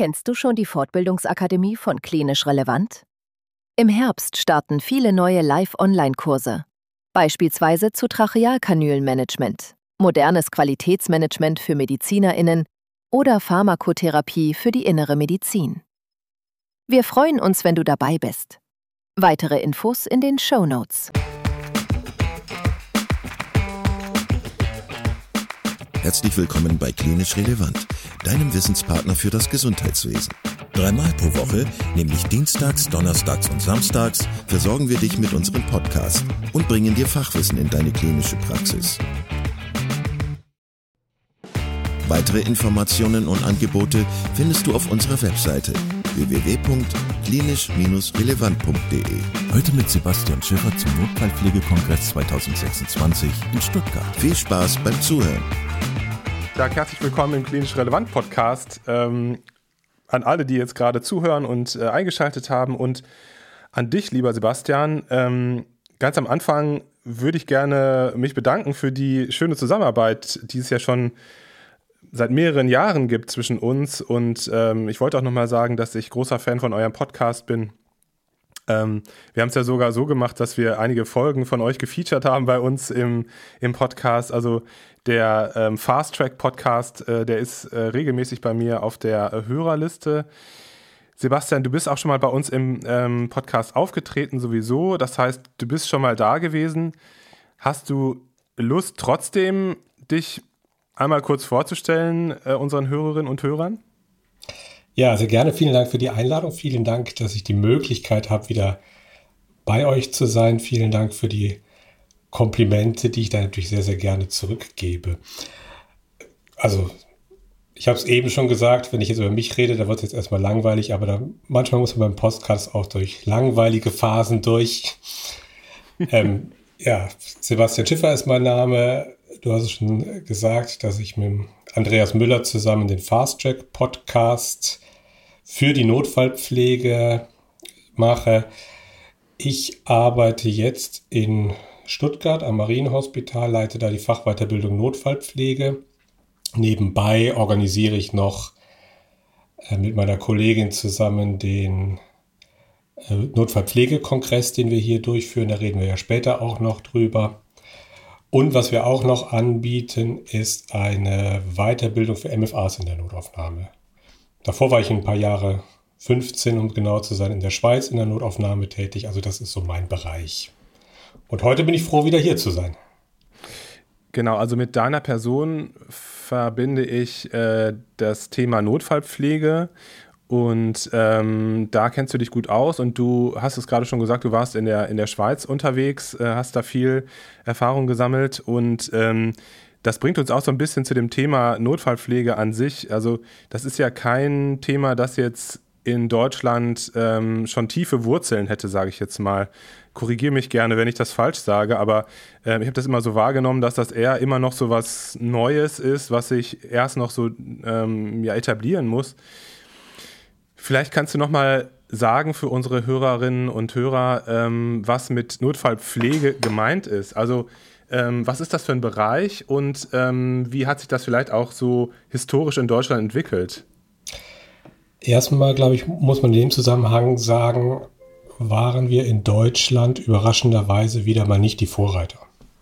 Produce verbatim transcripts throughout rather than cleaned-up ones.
Kennst du schon die Fortbildungsakademie von Klinisch Relevant? Im Herbst starten viele neue Live-Online-Kurse, beispielsweise zu Trachealkanülenmanagement, modernes Qualitätsmanagement für MedizinerInnen oder Pharmakotherapie für die innere Medizin. Wir freuen uns, wenn du dabei bist. Weitere Infos in den Shownotes. Herzlich willkommen bei Klinisch Relevant, deinem Wissenspartner für das Gesundheitswesen. Dreimal pro Woche, nämlich dienstags, donnerstags und samstags, versorgen wir dich mit unserem Podcast und bringen dir Fachwissen in deine klinische Praxis. Weitere Informationen und Angebote findest du auf unserer Webseite w w w punkt klinisch relevant punkt d e. Heute mit Sebastian Schiffer zum Notfallpflegekongress zwanzig sechsundzwanzig in Stuttgart. Viel Spaß beim Zuhören. Ja, herzlich willkommen im Klinisch Relevant Podcast. Ähm, an alle, die jetzt gerade zuhören und äh, eingeschaltet haben, und an dich, lieber Sebastian. Ähm, ganz am Anfang würde ich gerne mich bedanken für die schöne Zusammenarbeit, die es ja schon seit mehreren Jahren gibt zwischen uns, und ähm, ich wollte auch nochmal sagen, dass ich großer Fan von eurem Podcast bin. Ähm, wir haben es ja sogar so gemacht, dass wir einige Folgen von euch gefeatured haben bei uns im, im Podcast. Also der ähm, Fast Track Podcast, äh, der ist äh, regelmäßig bei mir auf der äh, Hörerliste. Sebastian, du bist auch schon mal bei uns im ähm, Podcast aufgetreten sowieso. Das heißt, du bist schon mal da gewesen. Hast du Lust, trotzdem dich einmal kurz vorzustellen, äh, unseren Hörerinnen und Hörern? Ja, sehr gerne. Vielen Dank für die Einladung. Vielen Dank, dass ich die Möglichkeit habe, wieder bei euch zu sein. Vielen Dank für die Komplimente, die ich da natürlich sehr, sehr gerne zurückgebe. Also, ich habe es eben schon gesagt, wenn ich jetzt über mich rede, da wird es jetzt erstmal langweilig, aber da, manchmal muss man beim Podcast auch durch langweilige Phasen durch. ähm, ja, Sebastian Schiffer ist mein Name. Du hast es schon gesagt, dass ich mit Andreas Müller zusammen den Fast Track Podcast für die Notfallpflege mache. Ich arbeite jetzt in Stuttgart am Marienhospital, leite da die Fachweiterbildung Notfallpflege. Nebenbei organisiere ich noch äh, mit meiner Kollegin zusammen den äh, Notfallpflegekongress, den wir hier durchführen. Da reden wir ja später auch noch drüber. Und was wir auch noch anbieten, ist eine Weiterbildung für M F As in der Notaufnahme. Davor war ich ein paar Jahre, fünfzehn um genau zu sein, in der Schweiz in der Notaufnahme tätig. Also das ist so mein Bereich. Und heute bin ich froh, wieder hier zu sein. Genau, also mit deiner Person verbinde ich äh, das Thema Notfallpflege. Und ähm, da kennst du dich gut aus, und du hast es gerade schon gesagt, du warst in der, in der Schweiz unterwegs, äh, hast da viel Erfahrung gesammelt, und ähm, das bringt uns auch so ein bisschen zu dem Thema Notfallpflege an sich. Also das ist ja kein Thema, das jetzt in Deutschland ähm, schon tiefe Wurzeln hätte, sage ich jetzt mal. Korrigiere mich gerne, wenn ich das falsch sage, aber äh, ich habe das immer so wahrgenommen, dass das eher immer noch so was Neues ist, was sich erst noch so ähm, ja, etablieren muss. Vielleicht kannst du noch mal sagen für unsere Hörerinnen und Hörer, ähm, was mit Notfallpflege gemeint ist. Also ähm, was ist das für ein Bereich, und ähm, wie hat sich das vielleicht auch so historisch in Deutschland entwickelt? Erstmal, glaube ich, muss man in dem Zusammenhang sagen, waren wir in Deutschland überraschenderweise wieder mal nicht die Vorreiter.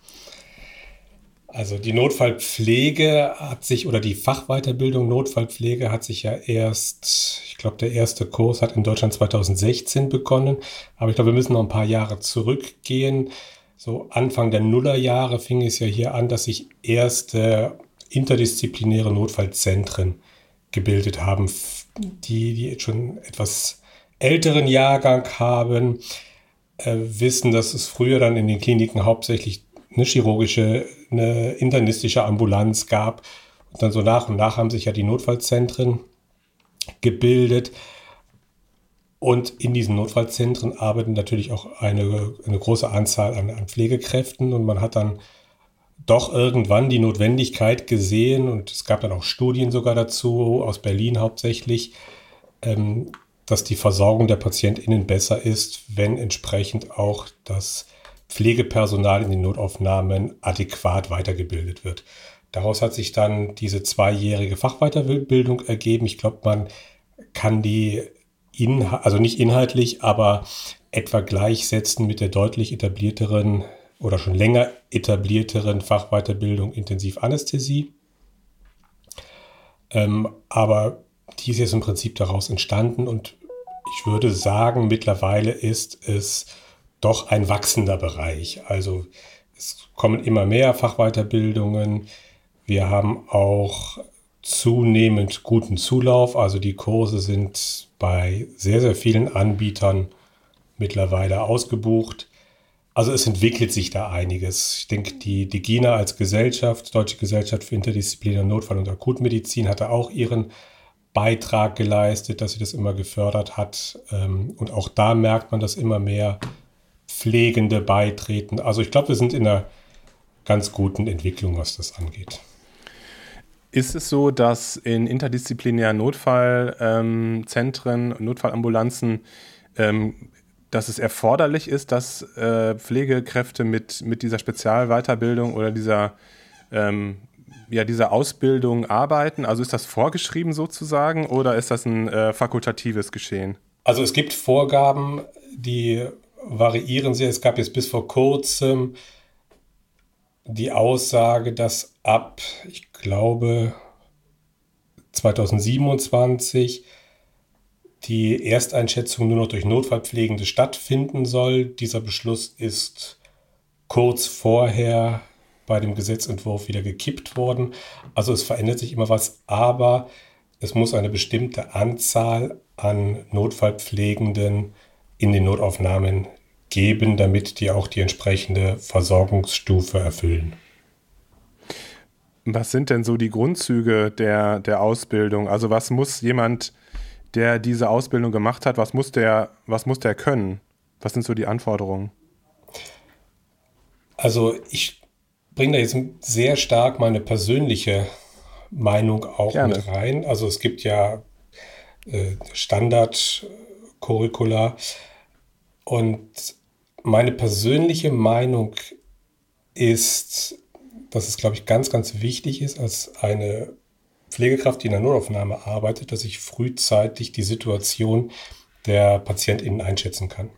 Also die Notfallpflege hat sich, oder die Fachweiterbildung Notfallpflege hat sich ja erst, ich glaube, der erste Kurs hat in Deutschland zwanzig sechzehn begonnen. Aber ich glaube, wir müssen noch ein paar Jahre zurückgehen. So Anfang der Nullerjahre fing es ja hier an, dass sich erste interdisziplinäre Notfallzentren gebildet haben, die, die jetzt schon etwas älteren Jahrgang haben, äh, wissen, dass es früher dann in den Kliniken hauptsächlich eine chirurgische, eine internistische Ambulanz gab. Und dann so nach und nach haben sich ja die Notfallzentren gebildet. Und in diesen Notfallzentren arbeiten natürlich auch eine, eine große Anzahl an, an Pflegekräften. Und man hat dann doch irgendwann die Notwendigkeit gesehen, und es gab dann auch Studien sogar dazu, aus Berlin hauptsächlich, ähm, dass die Versorgung der PatientInnen besser ist, wenn entsprechend auch das Pflegepersonal in den Notaufnahmen adäquat weitergebildet wird. Daraus hat sich dann diese zweijährige Fachweiterbildung ergeben. Ich glaube, man kann die, inha- also nicht inhaltlich, aber etwa gleichsetzen mit der deutlich etablierteren oder schon länger etablierteren Fachweiterbildung Intensivanästhesie. Ähm, aber die ist jetzt im Prinzip daraus entstanden und ich würde sagen, mittlerweile ist es doch ein wachsender Bereich. Also es kommen immer mehr Fachweiterbildungen. Wir haben auch zunehmend guten Zulauf. Also die Kurse sind bei sehr, sehr vielen Anbietern mittlerweile ausgebucht. Also es entwickelt sich da einiges. Ich denke, die, die GINA als Gesellschaft, Deutsche Gesellschaft für interdisziplinäre Notfall- und Akutmedizin, hatte auch ihren Beitrag geleistet, dass sie das immer gefördert hat. Und auch da merkt man, dass immer mehr Pflegende beitreten. Also ich glaube, wir sind in einer ganz guten Entwicklung, was das angeht. Ist es so, dass in interdisziplinären Notfallzentren, ähm, Notfallambulanzen, ähm, dass es erforderlich ist, dass äh, Pflegekräfte mit, mit dieser Spezialweiterbildung oder dieser, ähm, ja, dieser Ausbildung arbeiten? Also ist das vorgeschrieben sozusagen oder ist das ein äh, fakultatives Geschehen? Also es gibt Vorgaben, die variieren sehr. Es gab jetzt bis vor kurzem die Aussage, dass ab, ich glaube, zwanzig siebenundzwanzig die Ersteinschätzung nur noch durch Notfallpflegende stattfinden soll. Dieser Beschluss ist kurz vorher bei dem Gesetzentwurf wieder gekippt worden. Also es verändert sich immer was, aber es muss eine bestimmte Anzahl an Notfallpflegenden in den Notaufnahmen geben, damit die auch die entsprechende Versorgungsstufe erfüllen. Was sind denn so die Grundzüge der, der Ausbildung? Also was muss jemand, der diese Ausbildung gemacht hat, was muss der, was muss der können? Was sind so die Anforderungen? Also ich bringe da jetzt sehr stark meine persönliche Meinung auch Gerne. mit rein. Also es gibt ja äh, Standard-Curricula und meine persönliche Meinung ist, dass es, glaube ich, ganz, ganz wichtig ist, als eine Pflegekraft, die in der Notaufnahme arbeitet, dass ich frühzeitig die Situation der PatientInnen einschätzen kann.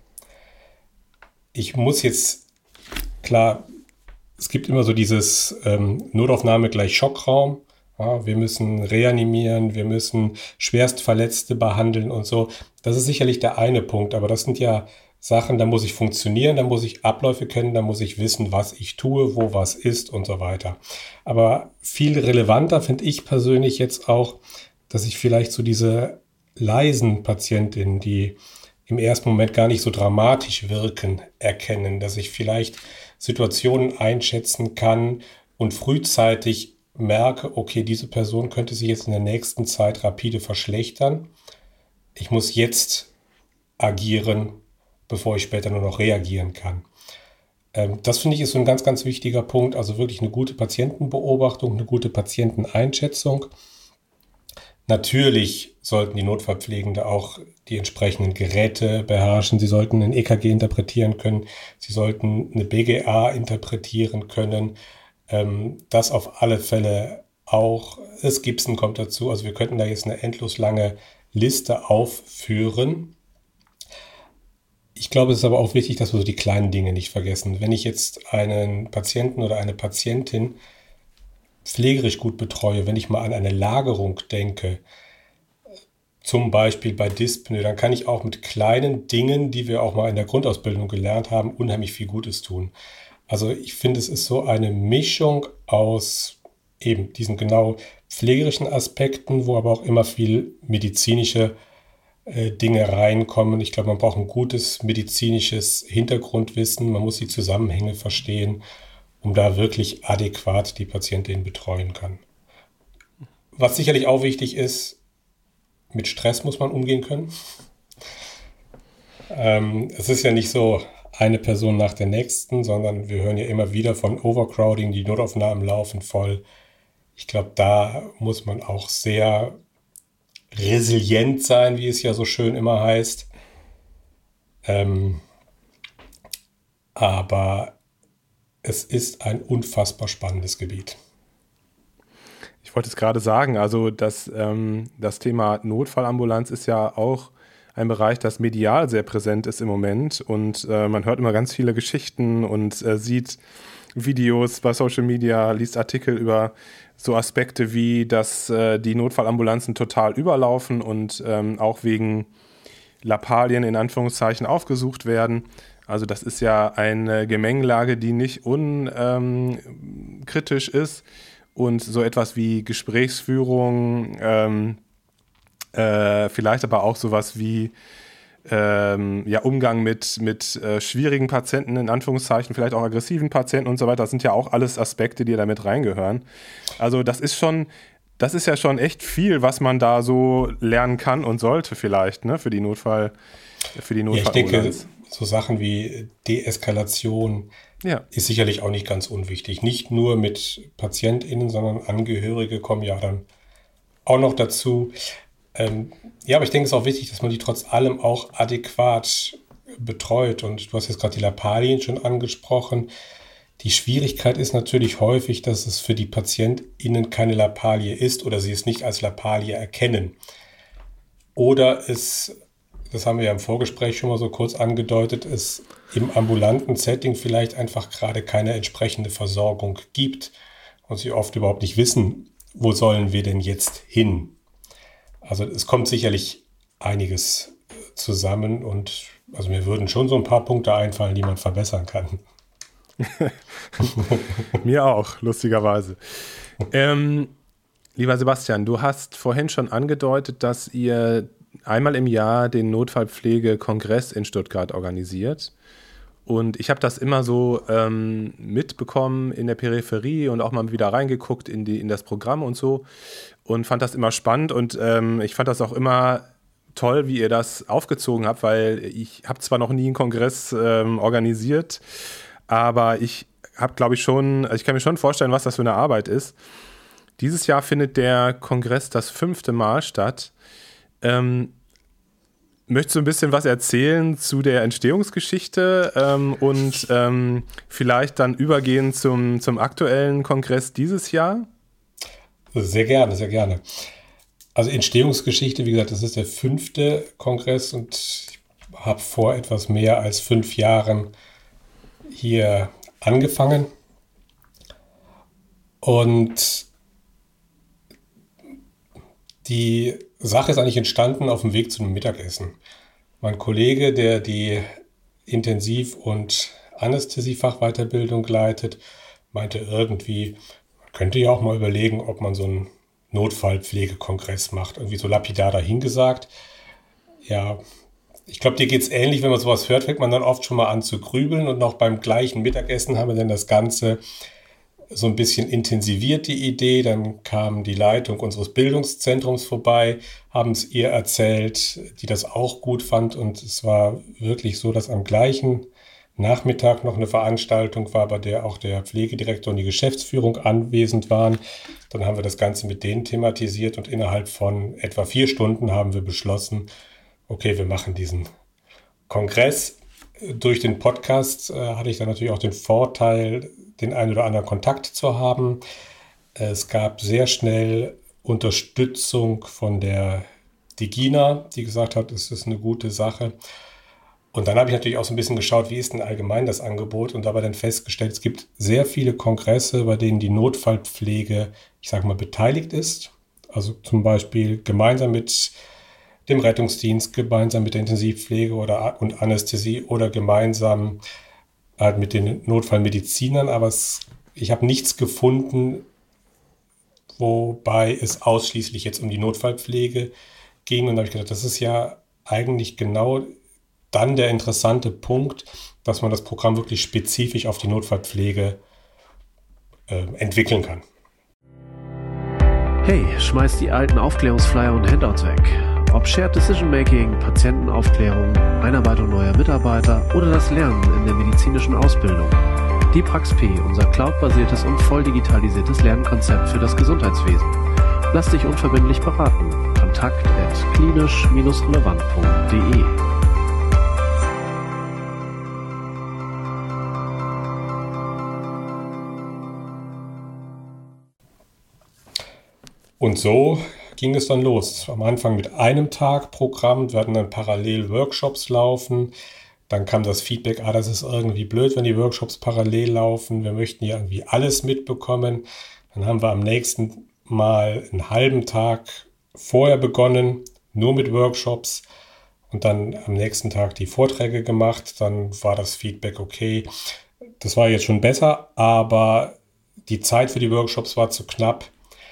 Ich muss jetzt, klar, es gibt immer so dieses ähm, Notaufnahme gleich Schockraum. Ja, wir müssen reanimieren, wir müssen Schwerstverletzte behandeln und so. Das ist sicherlich der eine Punkt, aber das sind ja Sachen, da muss ich funktionieren, da muss ich Abläufe kennen, da muss ich wissen, was ich tue, wo was ist und so weiter. Aber viel relevanter finde ich persönlich jetzt auch, dass ich vielleicht so diese leisen Patientinnen, die im ersten Moment gar nicht so dramatisch wirken, erkennen, dass ich vielleicht Situationen einschätzen kann und frühzeitig merke, okay, diese Person könnte sich jetzt in der nächsten Zeit rapide verschlechtern. Ich muss jetzt agieren, bevor ich später nur noch reagieren kann. Ähm, das finde ich ist so ein ganz, ganz wichtiger Punkt. Also wirklich eine gute Patientenbeobachtung, eine gute Patienteneinschätzung. Natürlich sollten die Notfallpflegende auch die entsprechenden Geräte beherrschen. Sie sollten ein E K G interpretieren können. Sie sollten eine B G A interpretieren können. Ähm, das auf alle Fälle auch. Das Gibson kommt dazu. Also wir könnten da jetzt eine endlos lange Liste aufführen. Ich glaube, es ist aber auch wichtig, dass wir so die kleinen Dinge nicht vergessen. Wenn ich jetzt einen Patienten oder eine Patientin pflegerisch gut betreue, wenn ich mal an eine Lagerung denke, zum Beispiel bei Dyspnoe, dann kann ich auch mit kleinen Dingen, die wir auch mal in der Grundausbildung gelernt haben, unheimlich viel Gutes tun. Also ich finde, es ist so eine Mischung aus eben diesen genau pflegerischen Aspekten, wo aber auch immer viel medizinische Dinge reinkommen. Ich glaube, man braucht ein gutes medizinisches Hintergrundwissen. Man muss die Zusammenhänge verstehen, um da wirklich adäquat die Patientin betreuen kann. Was sicherlich auch wichtig ist, mit Stress muss man umgehen können. Ähm, es ist ja nicht so eine Person nach der nächsten, sondern wir hören ja immer wieder von Overcrowding, die Notaufnahmen laufen voll. Ich glaube, da muss man auch sehr resilient sein, wie es ja so schön immer heißt. Ähm, aber es ist ein unfassbar spannendes Gebiet. Ich Ich wollte es gerade sagen, also das, ähm, das Thema Notfallambulanz ist ja auch ein Bereich, das medial sehr präsent ist im Moment und äh, man hört immer ganz viele Geschichten und äh, sieht Videos bei Social Media, liest Artikel über so Aspekte wie, dass äh, die Notfallambulanzen total überlaufen und ähm, auch wegen Lappalien in Anführungszeichen aufgesucht werden. Also das ist ja eine Gemengelage, die nicht unkritisch ähm, ist und so etwas wie Gesprächsführung, ähm, äh, vielleicht aber auch sowas wie ähm, ja, Umgang mit, mit äh, schwierigen Patienten, in Anführungszeichen, vielleicht auch aggressiven Patienten und so weiter. Das sind ja auch alles Aspekte, die da mit reingehören. Also das ist schon, das ist ja schon echt viel, was man da so lernen kann und sollte vielleicht, ne, für die Notfall, für die Notfallambulanz. Ja, ich denke, so Sachen wie Deeskalation ja. ist sicherlich auch nicht ganz unwichtig. Nicht nur mit PatientInnen, sondern Angehörige kommen ja dann auch noch dazu. Ähm, ja, aber ich denke, es ist auch wichtig, dass man die trotz allem auch adäquat betreut. Und du hast jetzt gerade die Lappalien schon angesprochen. Die Schwierigkeit ist natürlich häufig, dass es für die PatientInnen keine Lappalie ist oder sie es nicht als Lappalie erkennen. Oder es, das haben wir ja im Vorgespräch schon mal so kurz angedeutet, es im ambulanten Setting vielleicht einfach gerade keine entsprechende Versorgung gibt und sie oft überhaupt nicht wissen, wo sollen wir denn jetzt hin? Also es kommt sicherlich einiges zusammen und also mir würden schon so ein paar Punkte einfallen, die man verbessern kann. Mir auch, lustigerweise. Ähm, lieber Sebastian, du hast vorhin schon angedeutet, dass ihr einmal im Jahr den Notfallpflege-Kongress in Stuttgart organisiert. Und ich habe das immer so ähm, mitbekommen in der Peripherie und auch mal wieder reingeguckt in, die, in das Programm und so und fand das immer spannend und ähm, ich fand das auch immer toll, wie ihr das aufgezogen habt, weil ich habe zwar noch nie einen Kongress ähm, organisiert, aber ich habe, glaube ich, schon, also ich kann mir schon vorstellen, was das für eine Arbeit ist. Dieses Jahr findet der Kongress das fünfte Mal statt. Ähm, Möchtest du ein bisschen was erzählen zu der Entstehungsgeschichte ähm, und ähm, vielleicht dann übergehen zum, zum aktuellen Kongress dieses Jahr? Sehr gerne, sehr gerne. Also Entstehungsgeschichte, wie gesagt, das ist der fünfte Kongress und ich habe vor etwas mehr als fünf Jahren hier angefangen. Und die Sache ist eigentlich entstanden auf dem Weg zu einem Mittagessen. Mein Kollege, der die Intensiv- und Anästhesiefachweiterbildung leitet, meinte irgendwie, man könnte ja auch mal überlegen, ob man so einen Notfallpflegekongress macht. Irgendwie so lapidar dahingesagt. Ja, ich glaube, dir geht es ähnlich, wenn man sowas hört, fängt man dann oft schon mal an zu grübeln und noch beim gleichen Mittagessen haben wir dann das Ganze so ein bisschen intensiviert, die Idee. Dann kam die Leitung unseres Bildungszentrums vorbei, haben es ihr erzählt, die das auch gut fand. Und es war wirklich so, dass am gleichen Nachmittag noch eine Veranstaltung war, bei der auch der Pflegedirektor und die Geschäftsführung anwesend waren. Dann haben wir das Ganze mit denen thematisiert und innerhalb von etwa vier Stunden haben wir beschlossen, okay, wir machen diesen Kongress. Durch den Podcast äh, hatte ich dann natürlich auch den Vorteil, den einen oder anderen Kontakt zu haben. Es gab sehr schnell Unterstützung von der Digina, die gesagt hat, es ist eine gute Sache. Und dann habe ich natürlich auch so ein bisschen geschaut, wie ist denn allgemein das Angebot und dabei dann festgestellt, es gibt sehr viele Kongresse, bei denen die Notfallpflege, ich sage mal, beteiligt ist. Also zum Beispiel gemeinsam mit dem Rettungsdienst, gemeinsam mit der Intensivpflege oder, und Anästhesie oder gemeinsam halt mit den Notfallmedizinern, aber es, ich habe nichts gefunden, wobei es ausschließlich jetzt um die Notfallpflege ging. Und da habe ich gedacht, das ist ja eigentlich genau dann der interessante Punkt, dass man das Programm wirklich spezifisch auf die Notfallpflege äh, entwickeln kann. Hey, schmeiß die alten Aufklärungsflyer und Handouts weg. Ob Shared Decision Making, Patientenaufklärung, Einarbeitung neuer Mitarbeiter oder das Lernen in der medizinischen Ausbildung. Die Prax-P, unser cloudbasiertes und voll digitalisiertes Lernkonzept für das Gesundheitswesen. Lass dich unverbindlich beraten. Kontakt at klinisch relevant punkt de. Und so ging es dann los. Am Anfang mit einem Tag Programm, wir hatten dann parallel Workshops laufen. Dann kam das Feedback, ah, das ist irgendwie blöd, wenn die Workshops parallel laufen. Wir möchten ja irgendwie alles mitbekommen. Dann haben wir am nächsten Mal einen halben Tag vorher begonnen, nur mit Workshops. Und dann am nächsten Tag die Vorträge gemacht. Dann war das Feedback okay. Das war jetzt schon besser, aber die Zeit für die Workshops war zu knapp.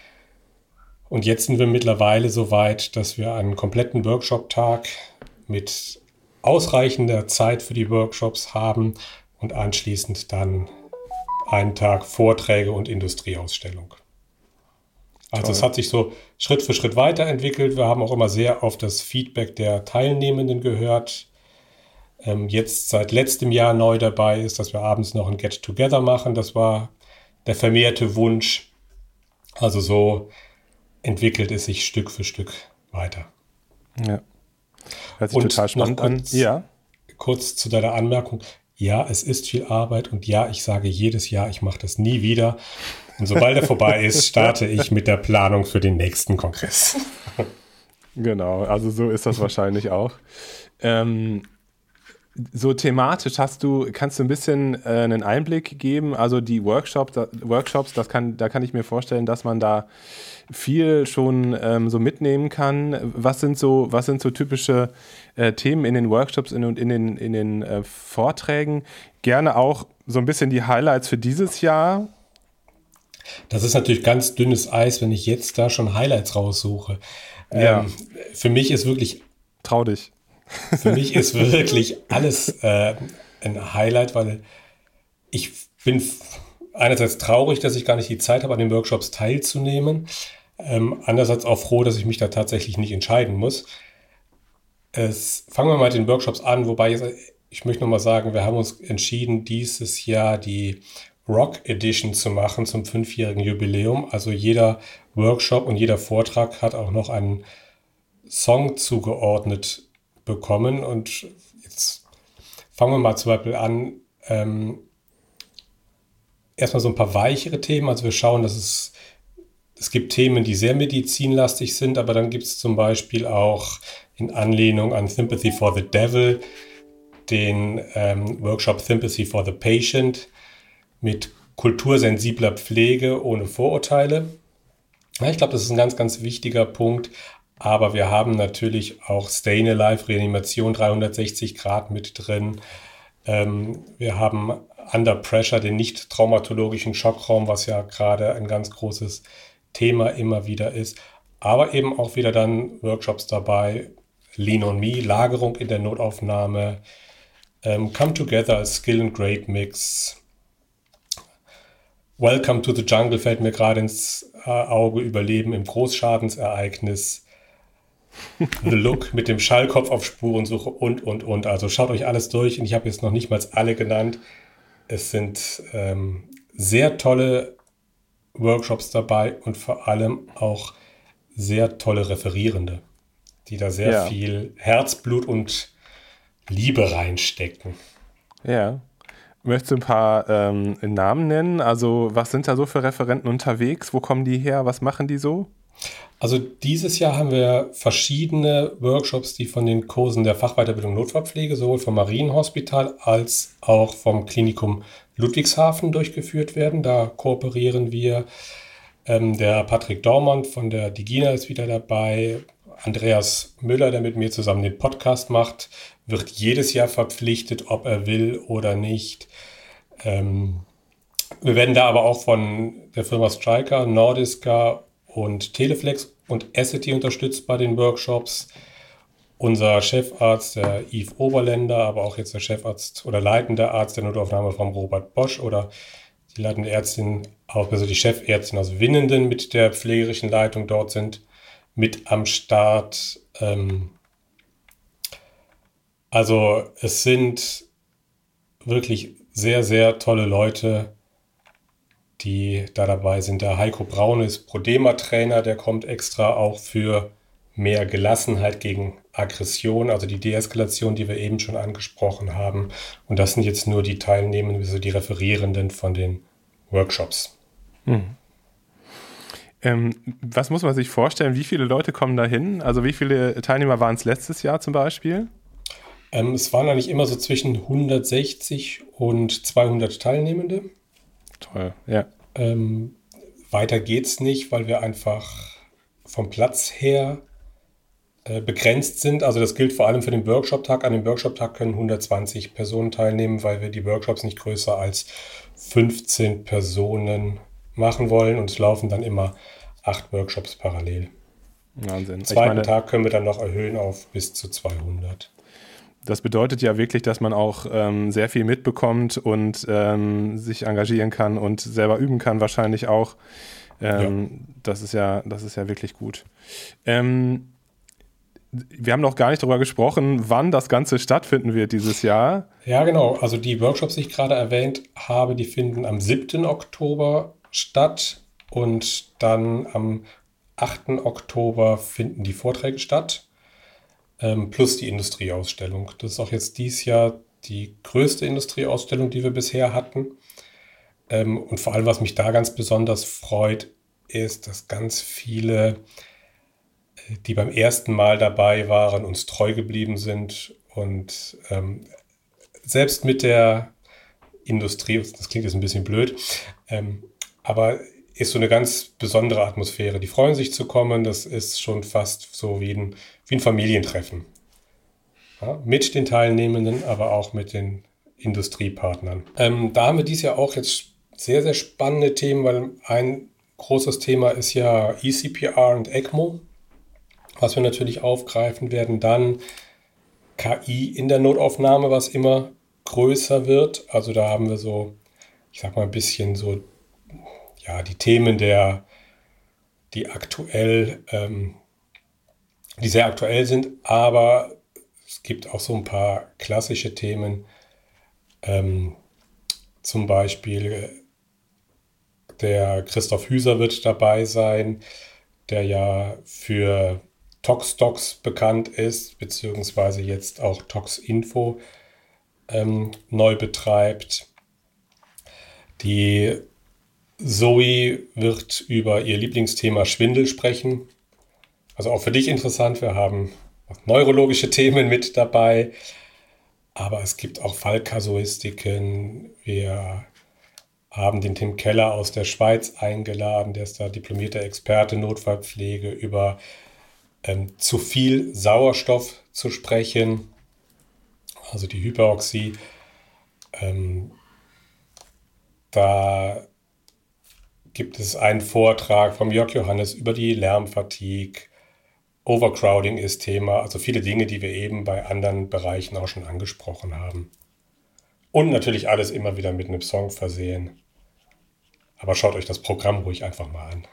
Und jetzt sind wir mittlerweile so weit, dass wir einen kompletten Workshop-Tag mit ausreichender Zeit für die Workshops haben und anschließend dann einen Tag Vorträge und Industrieausstellung. Also Toll. Es hat sich so Schritt für Schritt weiterentwickelt. Wir haben auch immer sehr auf das Feedback der Teilnehmenden gehört. Ähm, jetzt seit letztem Jahr neu dabei ist, dass wir abends noch ein Get-Together machen. Das war der vermehrte Wunsch. Also so entwickelt es sich Stück für Stück weiter. Ja. Hört sich total spannend an. Ja. Kurz zu deiner Anmerkung. Ja, es ist viel Arbeit und ja, ich sage jedes Jahr, ich mache das nie wieder. Und sobald er vorbei ist, starte ich mit der Planung für den nächsten Kongress. Genau, also so ist das wahrscheinlich auch. Ähm, so thematisch hast du, kannst du ein bisschen äh, einen Einblick geben? Also die Workshops, da, Workshops, das kann, da kann ich mir vorstellen, dass man da viel schon ähm, so mitnehmen kann. Was sind so, was sind so typische äh, Themen in den Workshops und in, in den, in den äh, Vorträgen? Gerne auch so ein bisschen die Highlights für dieses Jahr. Das ist natürlich ganz dünnes Eis, wenn ich jetzt da schon Highlights raussuche. Ja. Ähm, für mich ist wirklich... Trau dich. Für mich ist wirklich alles äh, ein Highlight, weil ich bin einerseits traurig, dass ich gar nicht die Zeit habe, an den Workshops teilzunehmen. Ähm, andererseits auch froh, dass ich mich da tatsächlich nicht entscheiden muss. Es, fangen wir mal mit den Workshops an, wobei ich, ich möchte nochmal sagen, wir haben uns entschieden, dieses Jahr die Rock Edition zu machen zum fünfjährigen Jubiläum. Also jeder Workshop und jeder Vortrag hat auch noch einen Song zugeordnet bekommen. Und jetzt fangen wir mal zum Beispiel an, ähm, erstmal so ein paar weichere Themen. Also wir schauen, dass es, es gibt Themen, die sehr medizinlastig sind, aber dann gibt es zum Beispiel auch in Anlehnung an Sympathy for the Devil den ähm, Workshop Sympathy for the Patient mit kultursensibler Pflege ohne Vorurteile. Ja, ich glaube, das ist ein ganz, ganz wichtiger Punkt. Aber wir haben natürlich auch Stayin' Alive, Reanimation dreihundertsechzig Grad mit drin. Ähm, wir haben Under Pressure, den nicht traumatologischen Schockraum, was ja gerade ein ganz großes Thema immer wieder ist. Aber eben auch wieder dann Workshops dabei. Lean on Me, Lagerung in der Notaufnahme. Ähm, Come Together als Skill and Grade Mix. Welcome to the Jungle fällt mir gerade ins äh, Auge, Überleben im Großschadensereignis. The Look mit dem Schallkopf auf Spurensuche und, und, und. Also schaut euch alles durch und ich habe jetzt noch nicht mal alle genannt. Es sind ähm, sehr tolle Workshops dabei und vor allem auch sehr tolle Referierende, die da sehr ja. viel Herzblut und Liebe reinstecken. Ja. Möchtest du ein paar ähm, Namen nennen? Also was sind da so für Referenten unterwegs? Wo kommen die her? Was machen die so? Also dieses Jahr haben wir verschiedene Workshops, die von den Kursen der Fachweiterbildung Notfallpflege, sowohl vom Marienhospital als auch vom Klinikum Ludwigshafen durchgeführt werden. Da kooperieren wir. Ähm, der Patrick Dormand von der Digina ist wieder dabei. Andreas Müller, der mit mir zusammen den Podcast macht, wird jedes Jahr verpflichtet, ob er will oder nicht. Ähm, wir werden da aber auch von der Firma Stryker, Nordiska und Teleflex und Essity unterstützt bei den Workshops. Unser Chefarzt, der Yves Oberländer, aber auch jetzt der Chefarzt oder leitende Arzt der Notaufnahme vom Robert Bosch oder die leitende Ärztin, auch also die Chefärztin aus Winnenden mit der pflegerischen Leitung dort sind mit am Start. Ähm, also es sind wirklich sehr, sehr tolle Leute, die da dabei sind. Der Heiko Braun ist Prodema-Trainer, der kommt extra auch für mehr Gelassenheit gegen Aggression, also die Deeskalation, die wir eben schon angesprochen haben. Und das sind jetzt nur die Teilnehmenden, also die Referierenden von den Workshops. Hm. Ähm, was muss man sich vorstellen? Wie viele Leute kommen da hin? Also wie viele Teilnehmer waren es letztes Jahr zum Beispiel? Ähm, es waren eigentlich immer so zwischen hundertsechzig und zweihundert Teilnehmende. Toll, ja. Ähm, weiter geht's nicht, weil wir einfach vom Platz her äh, begrenzt sind. Also das gilt vor allem für den Workshop-Tag. An dem Workshop-Tag können hundertzwanzig Personen teilnehmen, weil wir die Workshops nicht größer als fünfzehn Personen machen wollen. Und es laufen dann immer acht Workshops parallel. Wahnsinn. Am zweiten Ich meine, Tag können wir dann noch erhöhen auf bis zu zweihundert. Das bedeutet ja wirklich, dass man auch ähm, sehr viel mitbekommt und ähm, sich engagieren kann und selber üben kann wahrscheinlich auch. Ähm, ja. Das ist ja, das ist ja wirklich gut. Ähm, wir haben noch gar nicht darüber gesprochen, wann das Ganze stattfinden wird dieses Jahr. Ja, genau. Also die Workshops, die ich gerade erwähnt habe, die finden am siebten Oktober statt und dann am achten Oktober finden die Vorträge statt. Ähm, plus die Industrieausstellung. Das ist auch jetzt dieses Jahr die größte Industrieausstellung, die wir bisher hatten. Ähm, und vor allem, was mich da ganz besonders freut, ist, dass ganz viele, die beim ersten Mal dabei waren, uns treu geblieben sind. Und ähm, selbst mit der Industrie, das klingt jetzt ein bisschen blöd, ähm, aber ist so eine ganz besondere Atmosphäre. Die freuen sich zu kommen. Das ist schon fast so wie ein, wie ein Familientreffen. Ja, mit den Teilnehmenden, aber auch mit den Industriepartnern. Ähm, da haben wir dieses Jahr auch jetzt sehr, sehr spannende Themen, weil ein großes Thema ist ja E C P R und ECMO, was wir natürlich aufgreifen werden. Dann K I in der Notaufnahme, was immer größer wird. Also da haben wir so, ich sag mal ein bisschen so, ja, die Themen der, die aktuell, ähm, die sehr aktuell sind, aber es gibt auch so ein paar klassische Themen, ähm, zum Beispiel der Christoph Hüser wird dabei sein, der ja für ToxDocs bekannt ist, beziehungsweise jetzt auch ToxInfo ähm, neu betreibt. Die Zoe wird über ihr Lieblingsthema Schwindel sprechen. Also auch für dich interessant. Wir haben neurologische Themen mit dabei, aber es gibt auch Fallkasuistiken. Wir haben den Tim Keller aus der Schweiz eingeladen, der ist da diplomierter Experte Notfallpflege, über ähm, zu viel Sauerstoff zu sprechen, also die Hyperoxie. Ähm, da gibt es einen Vortrag vom Jörg Johannes über die Lärmfatigue. Overcrowding ist Thema, also viele Dinge, die wir eben bei anderen Bereichen auch schon angesprochen haben. Und natürlich alles immer wieder mit einem Song versehen. Aber schaut euch das Programm ruhig einfach mal an.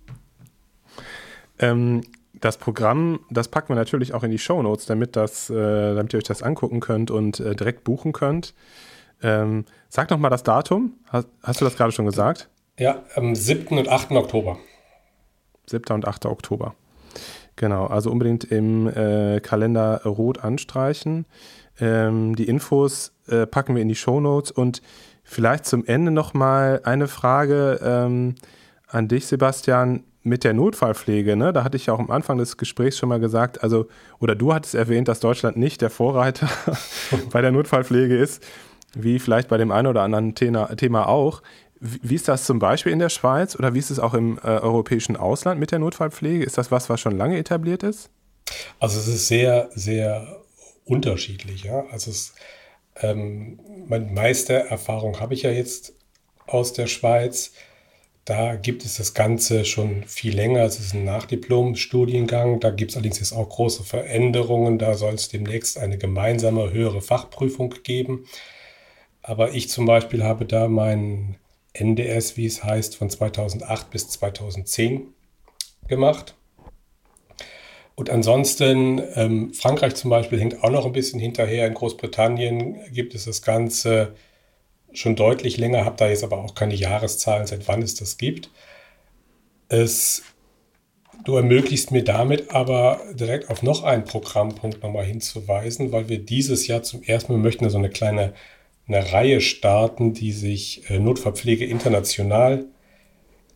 Ähm, das Programm, das packen wir natürlich auch in die Shownotes, damit, das, äh, damit ihr euch das angucken könnt und äh, direkt buchen könnt. Ähm, sag noch mal das Datum. Hast, hast du das gerade schon gesagt? Ja, am siebten und achten Oktober. siebten und achten Oktober. Genau, also unbedingt im äh, Kalender rot anstreichen. Ähm, die Infos äh, packen wir in die Shownotes und vielleicht zum Ende nochmal eine Frage ähm, an dich, Sebastian, mit der Notfallpflege. Ne? Da hatte ich ja auch am Anfang des Gesprächs schon mal gesagt, also, oder du hattest erwähnt, dass Deutschland nicht der Vorreiter bei der Notfallpflege ist, wie vielleicht bei dem einen oder anderen Thema, Thema auch. Wie ist das zum Beispiel in der Schweiz oder wie ist es auch im äh, europäischen Ausland mit der Notfallpflege? Ist das was, was schon lange etabliert ist? Also es ist sehr, sehr unterschiedlich. Ja? Also es, ähm, meine meiste Erfahrung habe ich ja jetzt aus der Schweiz. Da gibt es das Ganze schon viel länger. Es ist ein Nachdiplom-Studiengang. Da gibt es allerdings jetzt auch große Veränderungen. Da soll es demnächst eine gemeinsame höhere Fachprüfung geben. Aber ich zum Beispiel habe da meinen N D S, wie es heißt, von zweitausendacht bis zweitausendzehn gemacht. Und ansonsten, ähm, Frankreich zum Beispiel hängt auch noch ein bisschen hinterher. In Großbritannien gibt es das Ganze schon deutlich länger, habe da jetzt aber auch keine Jahreszahlen, seit wann es das gibt. Es, du ermöglichst mir damit aber direkt auf noch einen Programmpunkt nochmal hinzuweisen, weil wir dieses Jahr zum ersten Mal möchten so eine kleine eine Reihe starten, die sich äh, Notfallpflege international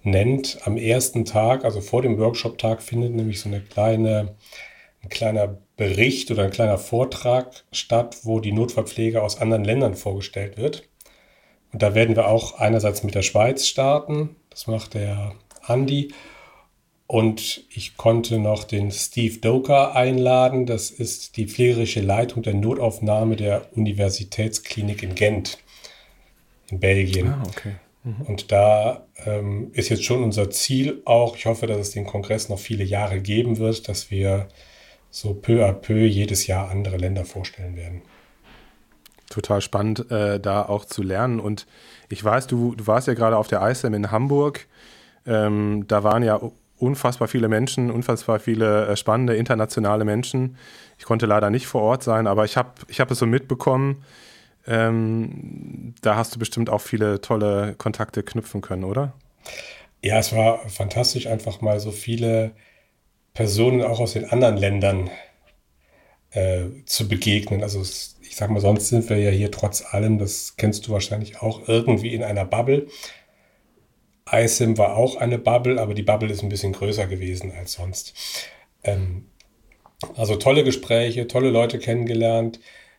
nennt. Am ersten Tag, also vor dem Workshop-Tag, findet nämlich so eine kleine, ein kleiner Bericht oder ein kleiner Vortrag statt, wo die Notfallpflege aus anderen Ländern vorgestellt wird. Und da werden wir auch einerseits mit der Schweiz starten. Das macht der Andi. Und ich konnte noch den Steve Doker einladen. Das ist die pflegerische Leitung der Notaufnahme der Universitätsklinik in Gent in Belgien. Ah, okay. Mhm. Und da ähm, ist jetzt schon unser Ziel auch, ich hoffe, dass es den Kongress noch viele Jahre geben wird, dass wir so peu à peu jedes Jahr andere Länder vorstellen werden. Total spannend, äh, da auch zu lernen. Und ich weiß, du, du warst ja gerade auf der I S A M in Hamburg. Ähm, da waren ja unfassbar viele Menschen, unfassbar viele äh, spannende internationale Menschen. Ich konnte leider nicht vor Ort sein, aber ich habe ich hab es so mitbekommen. Ähm, da hast du bestimmt auch viele tolle Kontakte knüpfen können, oder? Ja, es war fantastisch, einfach mal so viele Personen auch aus den anderen Ländern äh, zu begegnen. Also es, ich sag mal, sonst sind wir ja hier trotz allem, das kennst du wahrscheinlich auch, irgendwie in einer Bubble. I S A M war auch eine Bubble, aber die Bubble ist ein bisschen größer gewesen als sonst. Ähm, also tolle Gespräche, tolle Leute kennengelernt.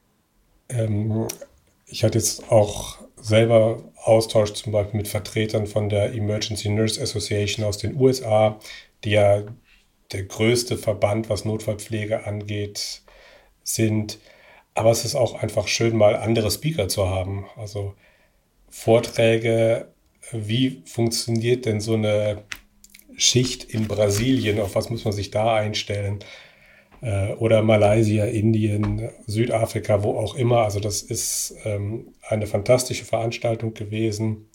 Ähm, ich hatte jetzt auch selber Austausch zum Beispiel mit Vertretern von der Emergency Nurse Association aus den U S A, die ja der größte Verband, was Notfallpflege angeht, sind. Aber es ist auch einfach schön, mal andere Speaker zu haben. Also Vorträge, wie funktioniert denn so eine Schicht in Brasilien, auf was muss man sich da einstellen? Äh, oder Malaysia, Indien, Südafrika, wo auch immer. Also das ist ähm, eine fantastische Veranstaltung gewesen.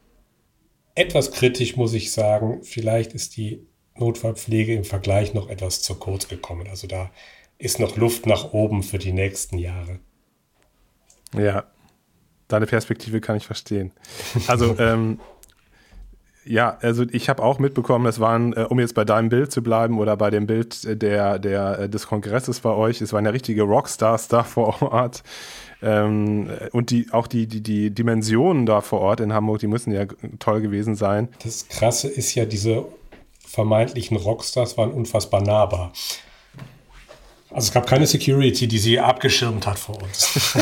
Etwas kritisch muss ich sagen, vielleicht ist die Notfallpflege im Vergleich noch etwas zu kurz gekommen. Also da ist noch Luft nach oben für die nächsten Jahre. Ja, deine Perspektive kann ich verstehen. Also, ähm, ja, also ich habe auch mitbekommen, es waren, äh, um jetzt bei deinem Bild zu bleiben oder bei dem Bild der, der, des Kongresses bei euch, es waren ja richtige Rockstars da vor Ort. Ähm, und die, auch die, die, die Dimensionen da vor Ort in Hamburg, die müssen ja toll gewesen sein. Das Krasse ist ja, diese vermeintlichen Rockstars waren unfassbar nahbar. Also es gab keine Security, die sie abgeschirmt hat vor uns.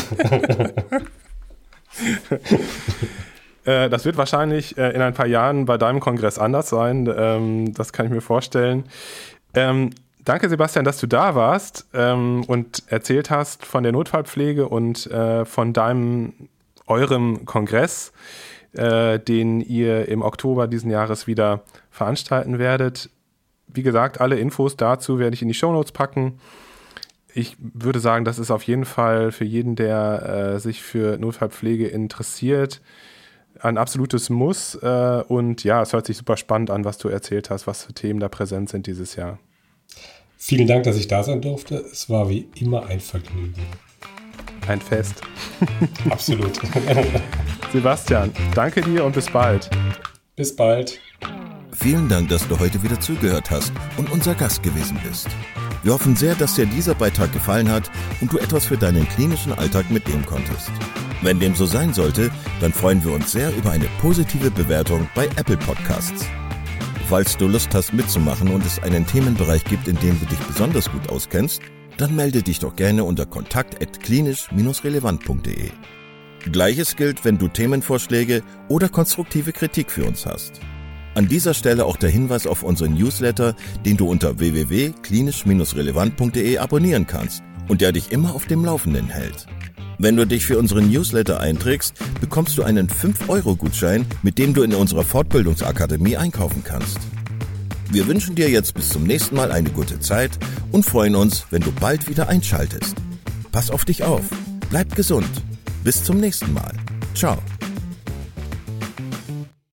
äh, das wird wahrscheinlich äh, in ein paar Jahren bei deinem Kongress anders sein. Ähm, das kann ich mir vorstellen. Ähm, danke, Sebastian, dass du da warst ähm, und erzählt hast von der Notfallpflege und äh, von deinem, eurem Kongress, äh, den ihr im Oktober diesen Jahres wieder veranstalten werdet. Wie gesagt, alle Infos dazu werde ich in die Shownotes packen. Ich würde sagen, das ist auf jeden Fall für jeden, der äh, sich für Notfallpflege interessiert, ein absolutes Muss. Äh, und ja, es hört sich super spannend an, was du erzählt hast, was für Themen da präsent sind dieses Jahr. Vielen Dank, dass ich da sein durfte. Es war wie immer ein Vergnügen. Ein Fest. Absolut. Sebastian, danke dir und bis bald. Bis bald. Vielen Dank, dass du heute wieder zugehört hast und unser Gast gewesen bist. Wir hoffen sehr, dass dir dieser Beitrag gefallen hat und du etwas für deinen klinischen Alltag mitnehmen konntest. Wenn dem so sein sollte, dann freuen wir uns sehr über eine positive Bewertung bei Apple Podcasts. Falls du Lust hast mitzumachen und es einen Themenbereich gibt, in dem du dich besonders gut auskennst, dann melde dich doch gerne unter kontakt at klinisch relevant punkt de. Gleiches gilt, wenn du Themenvorschläge oder konstruktive Kritik für uns hast. An dieser Stelle auch der Hinweis auf unseren Newsletter, den du unter w w w punkt klinisch relevant punkt de abonnieren kannst und der dich immer auf dem Laufenden hält. Wenn du dich für unseren Newsletter einträgst, bekommst du einen fünf Euro Gutschein, mit dem du in unserer Fortbildungsakademie einkaufen kannst. Wir wünschen dir jetzt bis zum nächsten Mal eine gute Zeit und freuen uns, wenn du bald wieder einschaltest. Pass auf dich auf, bleib gesund. Bis zum nächsten Mal. Ciao.